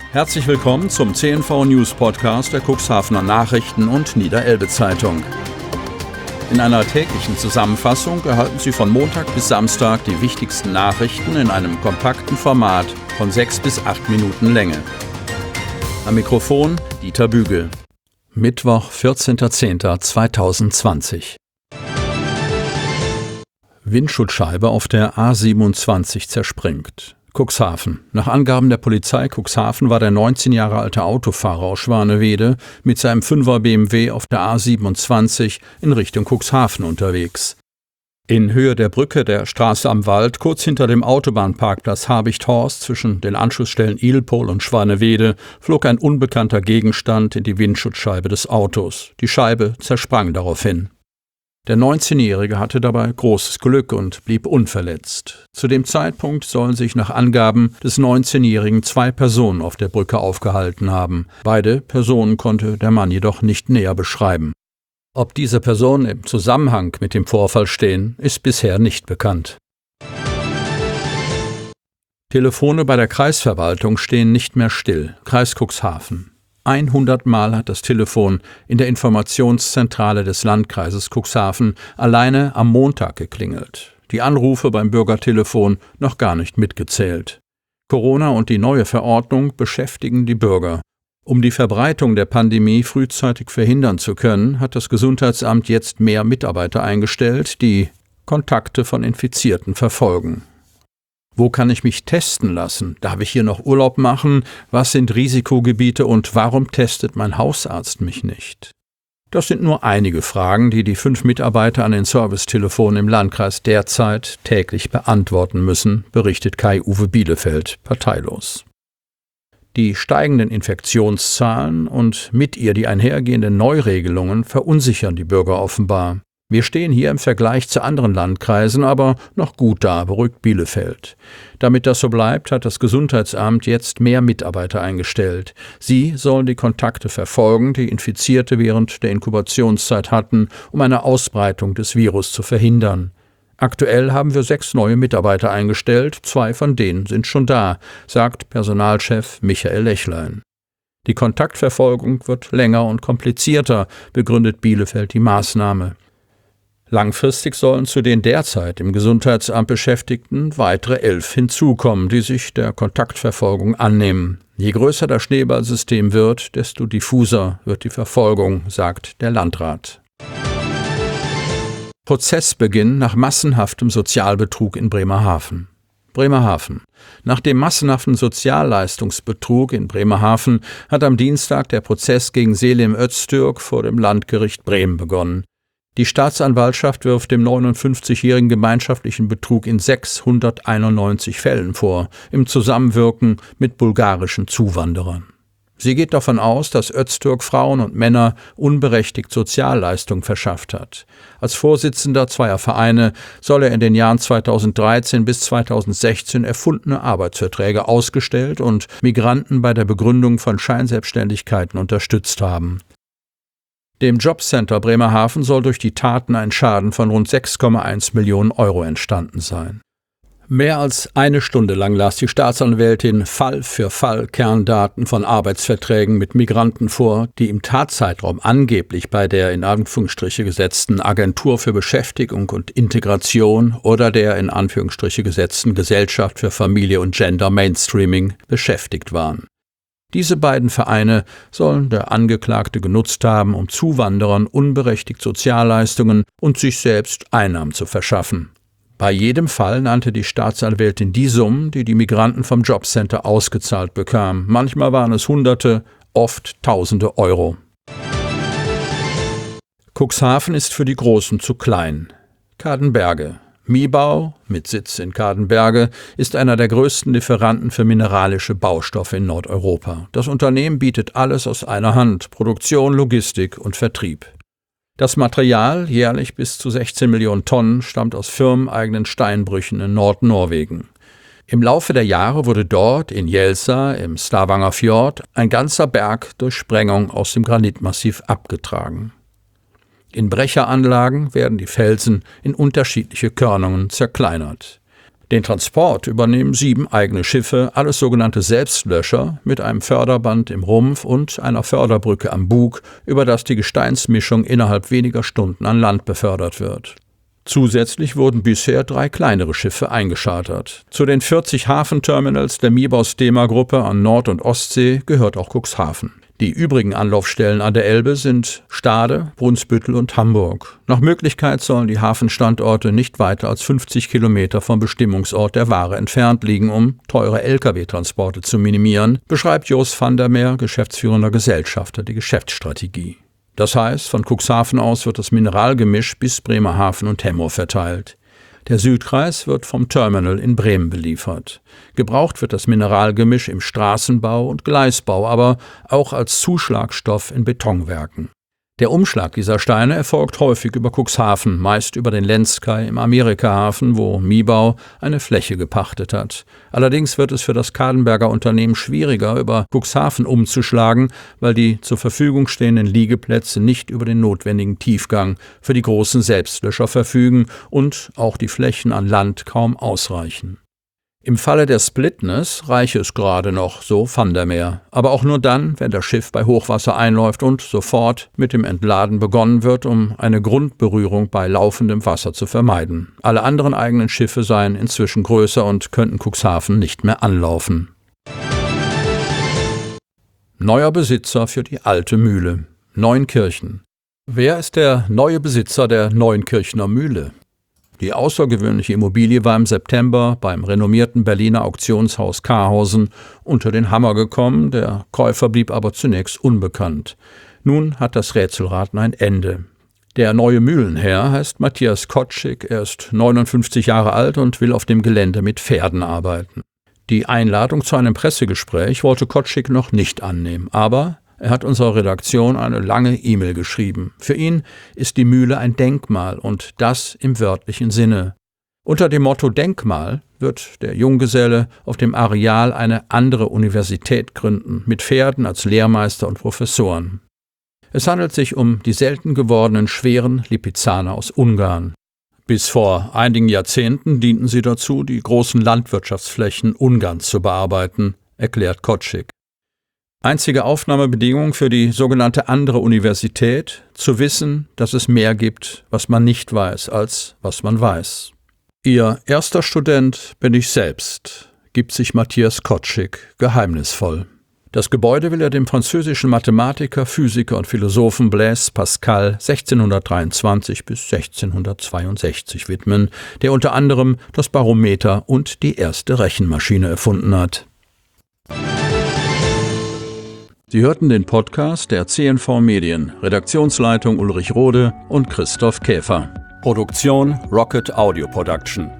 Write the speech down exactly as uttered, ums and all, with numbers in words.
Herzlich willkommen zum C N V News Podcast der Cuxhavener Nachrichten und Niederelbe Zeitung. In einer täglichen Zusammenfassung erhalten Sie von Montag bis Samstag die wichtigsten Nachrichten in einem kompakten Format von sechs bis acht Minuten Länge. Am Mikrofon Dieter Bügel. Mittwoch, vierzehnter zehnter zweitausendzwanzig. Windschutzscheibe auf der A siebenundzwanzig zerspringt. Cuxhaven. Nach Angaben der Polizei Cuxhaven war der neunzehn Jahre alte Autofahrer aus Schwanewede mit seinem Fünfer B M W auf der A siebenundzwanzig in Richtung Cuxhaven unterwegs. In Höhe der Brücke der Straße am Wald, kurz hinter dem Autobahnparkplatz Habichthorst zwischen den Anschlussstellen Ilpol und Schwanewede, flog ein unbekannter Gegenstand in die Windschutzscheibe des Autos. Die Scheibe zersprang daraufhin. Der neunzehnjährige hatte dabei großes Glück und blieb unverletzt. Zu dem Zeitpunkt sollen sich nach Angaben des neunzehnjährigen zwei Personen auf der Brücke aufgehalten haben. Beide Personen konnte der Mann jedoch nicht näher beschreiben. Ob diese Personen im Zusammenhang mit dem Vorfall stehen, ist bisher nicht bekannt. Telefone bei der Kreisverwaltung stehen nicht mehr still. Kreis Cuxhaven. hundert Mal hat das Telefon in der Informationszentrale des Landkreises Cuxhaven alleine am Montag geklingelt. Die Anrufe beim Bürgertelefon noch gar nicht mitgezählt. Corona und die neue Verordnung beschäftigen die Bürger. Um die Verbreitung der Pandemie frühzeitig verhindern zu können, hat das Gesundheitsamt jetzt mehr Mitarbeiter eingestellt, die Kontakte von Infizierten verfolgen. Wo kann ich mich testen lassen? Darf ich hier noch Urlaub machen? Was sind Risikogebiete und warum testet mein Hausarzt mich nicht? Das sind nur einige Fragen, die die fünf Mitarbeiter an den Servicetelefonen im Landkreis derzeit täglich beantworten müssen, berichtet Kai-Uwe Bielefeld, parteilos. Die steigenden Infektionszahlen und mit ihr die einhergehenden Neuregelungen verunsichern die Bürger offenbar. Wir stehen hier im Vergleich zu anderen Landkreisen aber noch gut da, beruhigt Bielefeld. Damit das so bleibt, hat das Gesundheitsamt jetzt mehr Mitarbeiter eingestellt. Sie sollen die Kontakte verfolgen, die Infizierte während der Inkubationszeit hatten, um eine Ausbreitung des Virus zu verhindern. Aktuell haben wir sechs neue Mitarbeiter eingestellt, zwei von denen sind schon da, sagt Personalchef Michael Lechlein. Die Kontaktverfolgung wird länger und komplizierter, begründet Bielefeld die Maßnahme. Langfristig sollen zu den derzeit im Gesundheitsamt Beschäftigten weitere elf hinzukommen, die sich der Kontaktverfolgung annehmen. Je größer das Schneeballsystem wird, desto diffuser wird die Verfolgung, sagt der Landrat. Prozessbeginn nach massenhaftem Sozialbetrug in Bremerhaven. Bremerhaven. Nach dem massenhaften Sozialleistungsbetrug in Bremerhaven hat am Dienstag der Prozess gegen Selim Öztürk vor dem Landgericht Bremen begonnen. Die Staatsanwaltschaft wirft dem neunundfünfzigjährigen gemeinschaftlichen Betrug in sechshunderteinundneunzig Fällen vor, im Zusammenwirken mit bulgarischen Zuwanderern. Sie geht davon aus, dass Öztürk Frauen und Männer unberechtigt Sozialleistungen verschafft hat. Als Vorsitzender zweier Vereine soll er in den Jahren zweitausenddreizehn bis zweitausendsechzehn erfundene Arbeitsverträge ausgestellt und Migranten bei der Begründung von Scheinselbstständigkeiten unterstützt haben. Dem Jobcenter Bremerhaven soll durch die Taten ein Schaden von rund sechs Komma eins Millionen Euro entstanden sein. Mehr als eine Stunde lang las die Staatsanwältin Fall für Fall Kerndaten von Arbeitsverträgen mit Migranten vor, die im Tatzeitraum angeblich bei der in Anführungsstriche gesetzten Agentur für Beschäftigung und Integration oder der in Anführungsstriche gesetzten Gesellschaft für Familie und Gender Mainstreaming beschäftigt waren. Diese beiden Vereine sollen der Angeklagte genutzt haben, um Zuwanderern unberechtigt Sozialleistungen und sich selbst Einnahmen zu verschaffen. Bei jedem Fall nannte die Staatsanwältin die Summen, die die Migranten vom Jobcenter ausgezahlt bekamen. Manchmal waren es Hunderte, oft Tausende Euro. Cuxhaven ist für die Großen zu klein. Kadenberge. Mibau, mit Sitz in Kadenberge, ist einer der größten Lieferanten für mineralische Baustoffe in Nordeuropa. Das Unternehmen bietet alles aus einer Hand: Produktion, Logistik und Vertrieb. Das Material, jährlich bis zu sechzehn Millionen Tonnen, stammt aus firmeneigenen Steinbrüchen in Nordnorwegen. Im Laufe der Jahre wurde dort, in Jelsa, im Stavanger Fjord, ein ganzer Berg durch Sprengung aus dem Granitmassiv abgetragen. In Brecheranlagen werden die Felsen in unterschiedliche Körnungen zerkleinert. Den Transport übernehmen sieben eigene Schiffe, alles sogenannte Selbstlöscher, mit einem Förderband im Rumpf und einer Förderbrücke am Bug, über das die Gesteinsmischung innerhalb weniger Stunden an Land befördert wird. Zusätzlich wurden bisher drei kleinere Schiffe eingechartert. Zu den vierzig Hafenterminals der Mibau-Stema-Gruppe an Nord- und Ostsee gehört auch Cuxhaven. Die übrigen Anlaufstellen an der Elbe sind Stade, Brunsbüttel und Hamburg. Nach Möglichkeit sollen die Hafenstandorte nicht weiter als fünfzig Kilometer vom Bestimmungsort der Ware entfernt liegen, um teure L K W-Transporte zu minimieren, beschreibt Jos van der Meer, geschäftsführender Gesellschafter, die Geschäftsstrategie. Das heißt, von Cuxhaven aus wird das Mineralgemisch bis Bremerhaven und Hemmoor verteilt. Der Südkreis wird vom Terminal in Bremen beliefert. Gebraucht wird das Mineralgemisch im Straßenbau und Gleisbau, aber auch als Zuschlagstoff in Betonwerken. Der Umschlag dieser Steine erfolgt häufig über Cuxhaven, meist über den Lensky im Amerikahafen, wo Mibau eine Fläche gepachtet hat. Allerdings wird es für das Cadenberger Unternehmen schwieriger, über Cuxhaven umzuschlagen, weil die zur Verfügung stehenden Liegeplätze nicht über den notwendigen Tiefgang für die großen Selbstlöscher verfügen und auch die Flächen an Land kaum ausreichen. Im Falle der Splitness reiche es gerade noch, so van der Meer, aber auch nur dann, wenn das Schiff bei Hochwasser einläuft und sofort mit dem Entladen begonnen wird, um eine Grundberührung bei laufendem Wasser zu vermeiden. Alle anderen eigenen Schiffe seien inzwischen größer und könnten Cuxhaven nicht mehr anlaufen. Neuer Besitzer für die alte Mühle. Neunkirchen. Wer ist der neue Besitzer der Neunkirchener Mühle? Die außergewöhnliche Immobilie war im September beim renommierten Berliner Auktionshaus Karhausen unter den Hammer gekommen, der Käufer blieb aber zunächst unbekannt. Nun hat das Rätselraten ein Ende. Der neue Mühlenherr heißt Matthias Kotschik, er ist neunundfünfzig Jahre alt und will auf dem Gelände mit Pferden arbeiten. Die Einladung zu einem Pressegespräch wollte Kotschik noch nicht annehmen, aber er hat unserer Redaktion eine lange E-Mail geschrieben. Für ihn ist die Mühle ein Denkmal und das im wörtlichen Sinne. Unter dem Motto Denkmal wird der Junggeselle auf dem Areal eine andere Universität gründen, mit Pferden als Lehrmeister und Professoren. Es handelt sich um die selten gewordenen schweren Lipizzaner aus Ungarn. Bis vor einigen Jahrzehnten dienten sie dazu, die großen Landwirtschaftsflächen Ungarns zu bearbeiten, erklärt Kotschik. Einzige Aufnahmebedingung für die sogenannte andere Universität, zu wissen, dass es mehr gibt, was man nicht weiß, als was man weiß. Ihr erster Student bin ich selbst, gibt sich Matthias Kotschik geheimnisvoll. Das Gebäude will er dem französischen Mathematiker, Physiker und Philosophen Blaise Pascal sechzehnhundertdreiundzwanzig bis sechzehnhundertzweiundsechzig widmen, der unter anderem das Barometer und die erste Rechenmaschine erfunden hat. Sie hörten den Podcast der C N V Medien, Redaktionsleitung Ulrich Rode und Christoph Käfer. Produktion Rocket Audio Production.